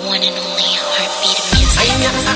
one and only heartbeat of music.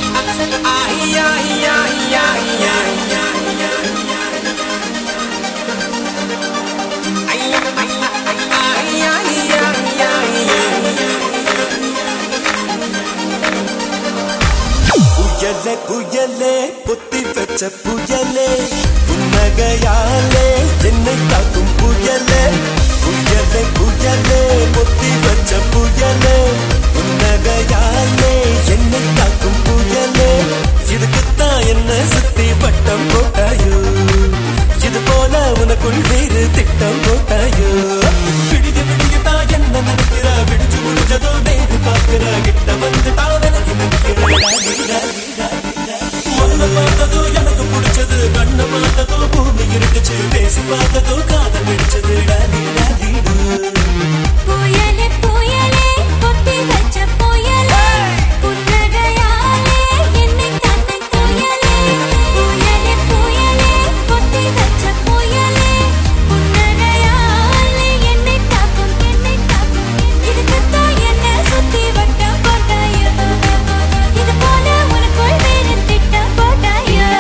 Puyale, puyale, potti vecha puyale, punnagayale, ennai taakum puyale, puyale, puyale, potti vecha puyale, punnagayale, ennai taakum puyale, idukutha enna sutti pattam potayo, idu pola unakul veru tittam potayo, vidiga vidiga tha enna nadukira, vidichu mudijado neeru paakira, gitta vandu taavenaki nikkira. ஒன்ன பார்த்ததோ எனக்கு பிடிச்சது, கண்ண பார்த்ததோ பூமி இருந்துச்சு, பேசி பார்த்ததோ காதல் பிடிச்சது. Tally tally புயலே புயலே பொத்தி வச்ச புயலே, புன்னகையாலே என்னை காத்த புயலே. புயலே புயலே பொத்தி வச்ச புயலே, புன்னகையாலே என்னை காக்கும் இதுக்குத்தான் என்ன சுத்தி வட்டம் போட்டாயோ, இது போல உனக்குள் வேறு திட்டம் போட்டாயோ.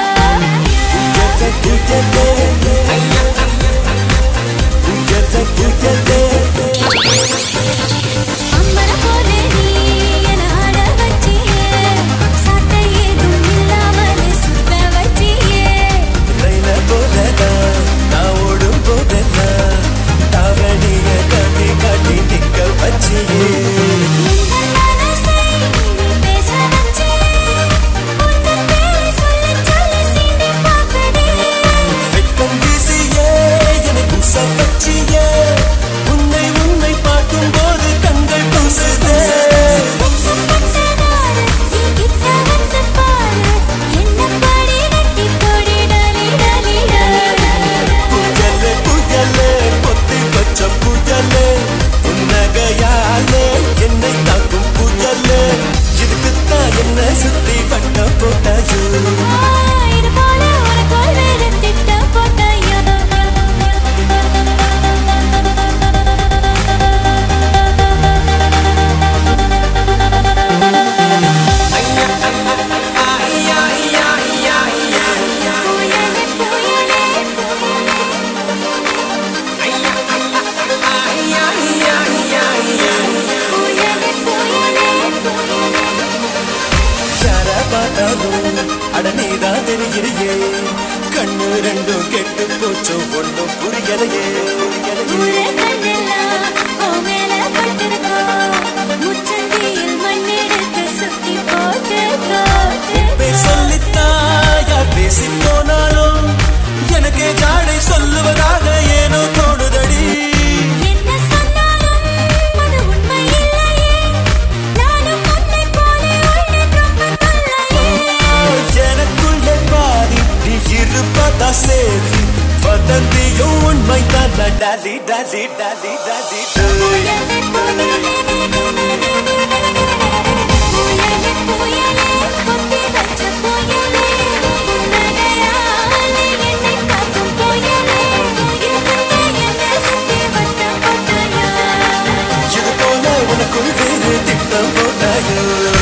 அம்மர போலே நீ என ஆட வச்சியே, சாட்டை ஏதும் இல்லாமலே சுத்த வச்சியே. ரயில போதா நான் ஓடும் போதா தாவணிய காட்டி காட்டி நிக்க வச்சியே. உங்கள் மனசை நீ பேச வச்சியே, உந்தன் பேரை சொல்லி சொல்லி சீண்டி பார்க்குதே. வெட்கம் வீசியே என்னை பூச வச்சியே, உன்னை உன்னை பார்க்கும் போது கண்கள் பூசுதே. பட்டதாரு நீ கிட்ட வந்து பாரு, என்ன படி கட்டி போடி டாலி டாலி டாலி. புயலே புயலே பொத்தி வச்ச புயலே, புன்னகையாலே என்னை தாக்கும் புயலே, இதுக்குத்தான் என்ன சுத்தி வட்டம் போட்டாயோ. இது போல உனக்குள் வேறு திட்டம் போட்டாயோ. புயலே புயலே புயலே புயலே யார பார்த்தாலும் அட நீதான் தெரிகிறியே, கண்ணு ரெண்டும் கெட்டு போச்சோ ஒன்றும் புரியலையே. ஊரே கண்ணெல்லாம் உன் மேல பட்டிருக்கோ, முச்சந்தியில் மண்ணெடுத்து சுத்தி போட்டுக்கோ. பேர் சொல்லித்தான் யார் பேசி போனாலும் எனக்கே ஜாடை சொல்லுவதாக ஏனோ தோணுதடி. என்ன சொன்னாலும் அது உண்மை இல்லையே, நானும் உன்னை போலே உள்ளே ரொம்ப தொல்லையே. எனக்குள்ளே பாதி நீ இருப்பதா சேதி, வதந்தியும் உண்மை தான். டாலி டாலி டாலி டாலி புயலே புயலே புயலே புயலே பொத்தி வச்ச புயலே, புன்னகையாலே என்னை காக்கும் புயலே, இதுக்குத்தான் என்ன சுத்தி வட்டம் போட்டாயோ. இது போல உனக்குள் வேறு திட்டம் போட்டாயோ.